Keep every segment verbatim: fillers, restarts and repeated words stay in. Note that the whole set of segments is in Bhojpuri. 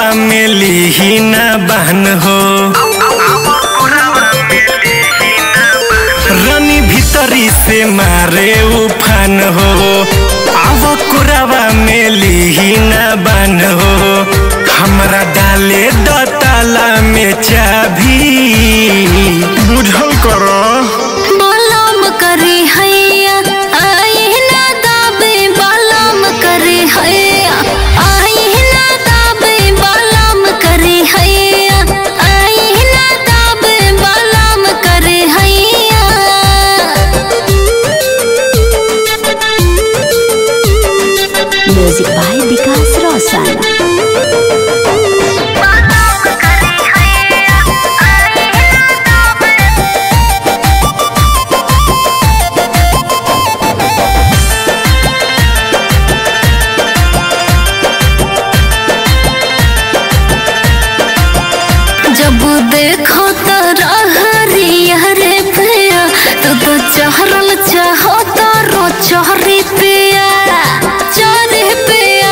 में लीही ना बहन हो, रानी भीतरी से मारे उफान हो। आव कोरावा में लीही ना बहन हो, हमरा डाले द ताला में चाभी। बुझल करो बालाम करे हैया आई ना दाबे, बालाम करे हैया आई ना दाबे, बालाम करे हैया आई ना दाबे, बालाम करे हैया। Music by Vikas Roshan. जब देखो तो रहरिया रे पिया, तो तो चहरल चाहो तो रो चहरी पिया, चहरी पिया।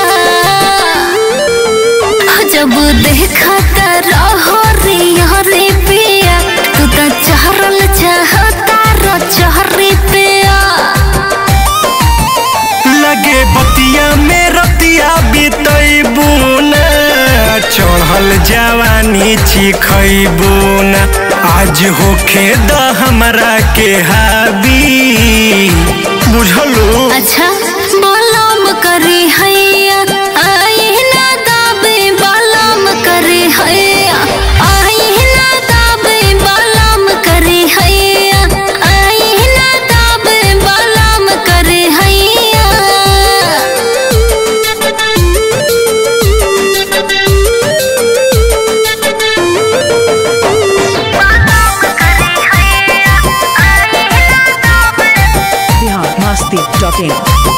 जब देखो तो रहरिया रे पिया, तो तो चहरल चाहो तो रो चहरी पिया। लगे बतिया में रतिया बितैबू ना, चढ़ल जवानी चिखैबू ना। आज होखे द हमरा के हाबी। बुझलू अच्छा बालाम करे हैया आई ना दाबे, बालाम करे हैया आई ना दाबे, बालाम करे हैया आई ना दाबे, बालाम करे हैया। बिहार मस्ती डॉट इन।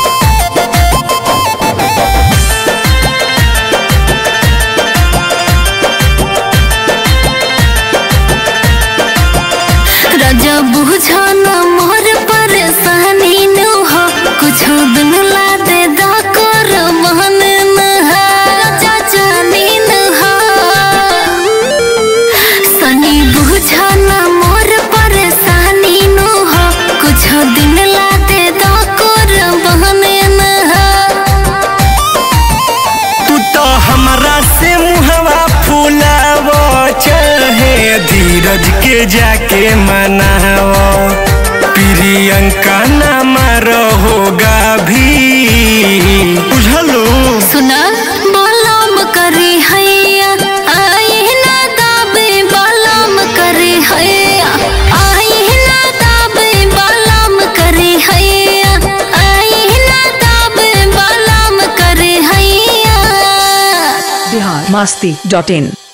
राजा बुझाना मोर परेशानी न हो, कुछ दिन ला दे दा कर मन न हो, राजा जानी न हो। सनी बुझाना मोर परेशानी न हो, कुछ दिन ला दे दा कर मन न हो। तू तो हमरा से मुहवा फुलाव, चाहे धीरज के जाके मनाव। प्रियंका नाम रहोगा भी। बुझलू सुना बालाम करे हैया आई ना दाबे, बालाम करे हैया आई ना दाबे, बालाम करे हैया आई ना दाबे, बालाम करे हैया। बिहार मस्ती डॉट इन।